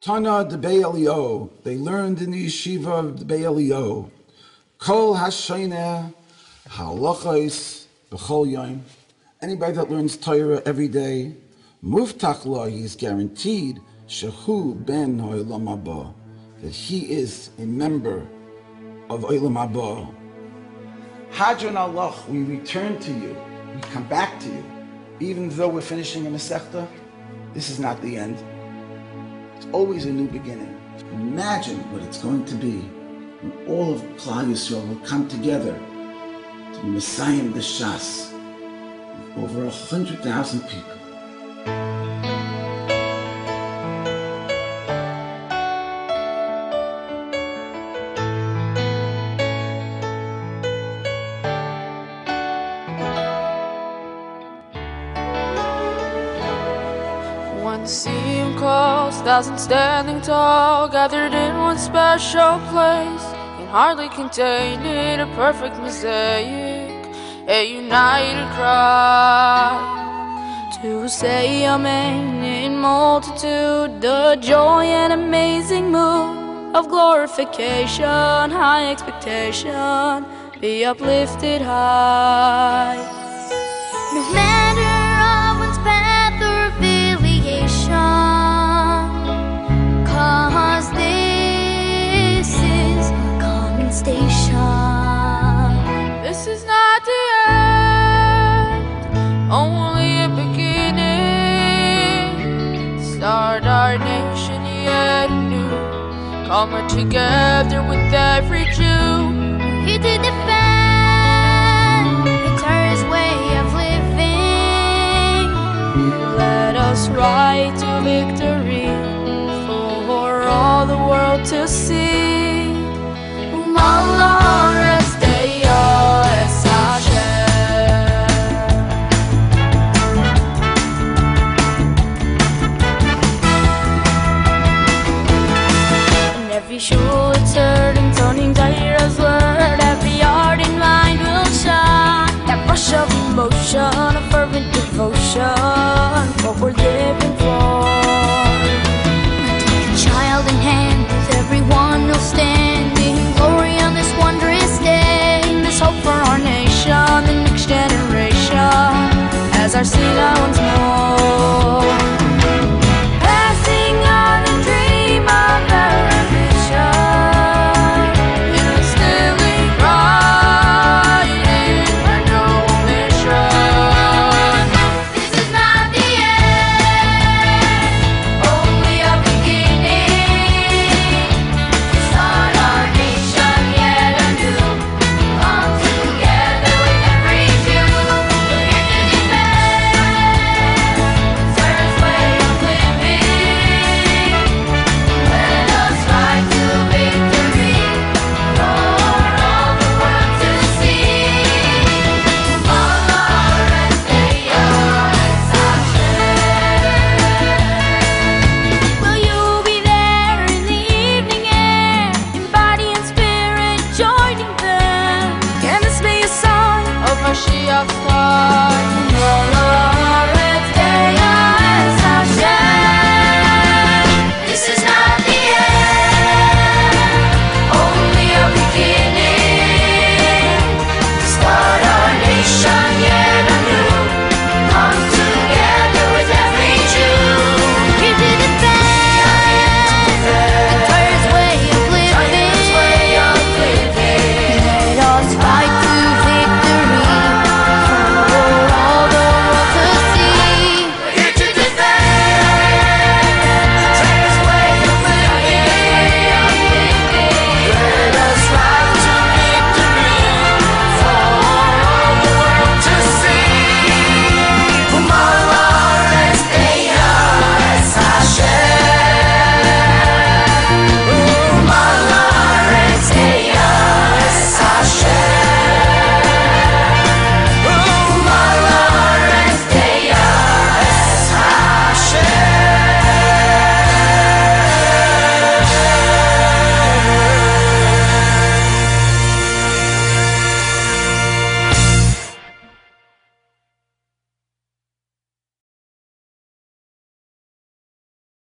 Tana de Be'elio. They learned in the yeshiva of the Be'elio. Kol Hashayna Halachos B'chol Yom. Anybody that learns Torah every day, Muftach Lo, he is guaranteed Shehu Ben Ha'olam Haba, that he is a member of Olam Haba. Hadron Allah, we return to you, we come back to you. Even though we're finishing a Masechta, this is not the end. It's always a new beginning. Imagine what it's going to be when all of Klal Yisrael will come together to be Messiah the Shas, with over 100,000 people. When the scene calls, thousands standing tall, gathered in one special place, can hardly contain it, a perfect mosaic, a united cry to say Amen in multitude, the joy and amazing mood of glorification, high expectation, be uplifted high. No matter of one's path or affiliation, 'cause this is a common station. This is not the end, only a beginning. Start our nation yet anew, coming together with every Jew. Here to defend the Torah's way of living. Let us ride to victory for all the world to see. Allah Resteya Es Hashem. And every shul it's heard intoning Torah's word. Every heart and mind will shine. That rush of emotion, a fervent devotion, what we're living for. Take a child in hand, with everyone will stand in glory on this wondrous day. This hope for our nation, the next generation, as our seed once